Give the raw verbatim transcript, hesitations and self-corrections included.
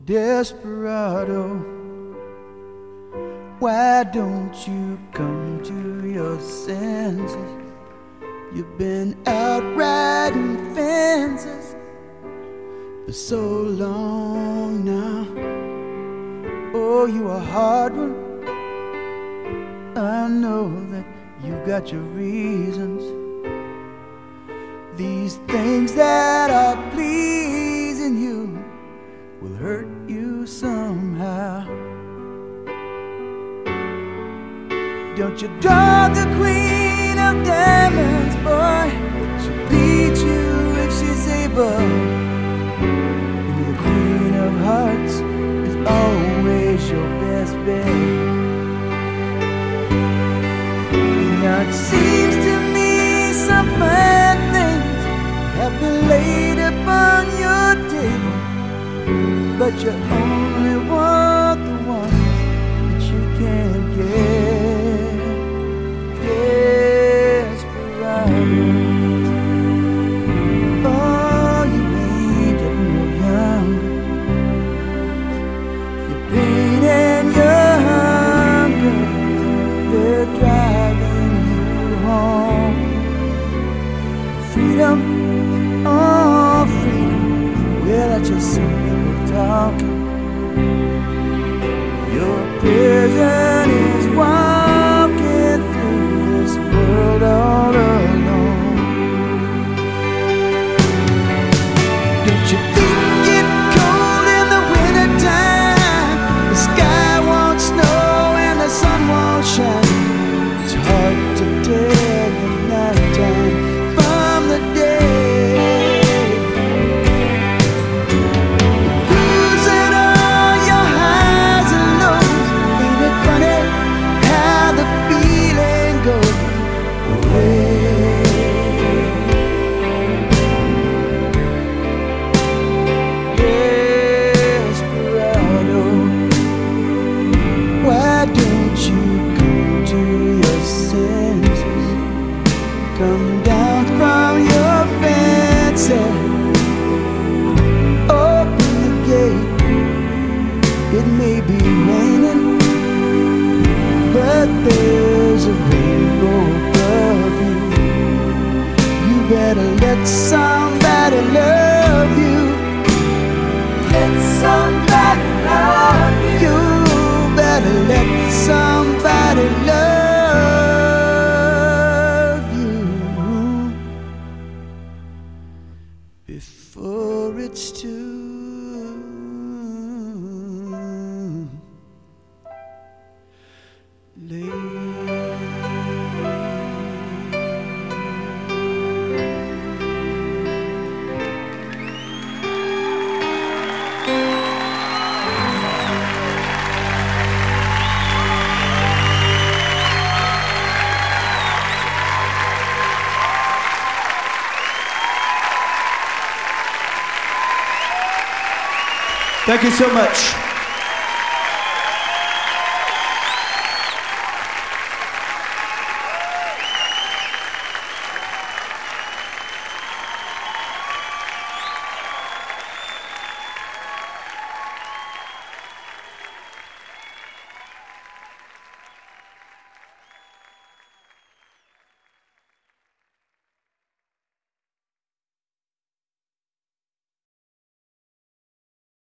Desperado, why don't you come to your senses? You've been out riding fences for so long now. Oh, you a hard one. I know that you got your reasons. These things that are pleasing you will hurt you somehow. Don't you draw the queen of diamonds, boy. She'll beat you if she's able. And the queen of hearts is always your best bet. Now it seems to me some fine things have been laid upon your table, but you only want the ones that you can't get. Desperado, oh, you ain't getting no younger. Your pain and your hunger, they're driving you home. Freedom, oh freedom, well that's just some people talking. Your prison is walking through this world all alone. Don't you think it's cold in the winter time? The sky won't snow and the sun won't shine. It's hard to tell the night time from the day. Losing all your highs and lows. Ain't it funny how the feeling goes away? Desperado, why don't you come to your senses? Come down from your fence and open the gate. It may be raining, but there's a rainbow above you. You better let somebody love you. Let somebody love you. You better let somebody love you before it's too late. Thank you so much.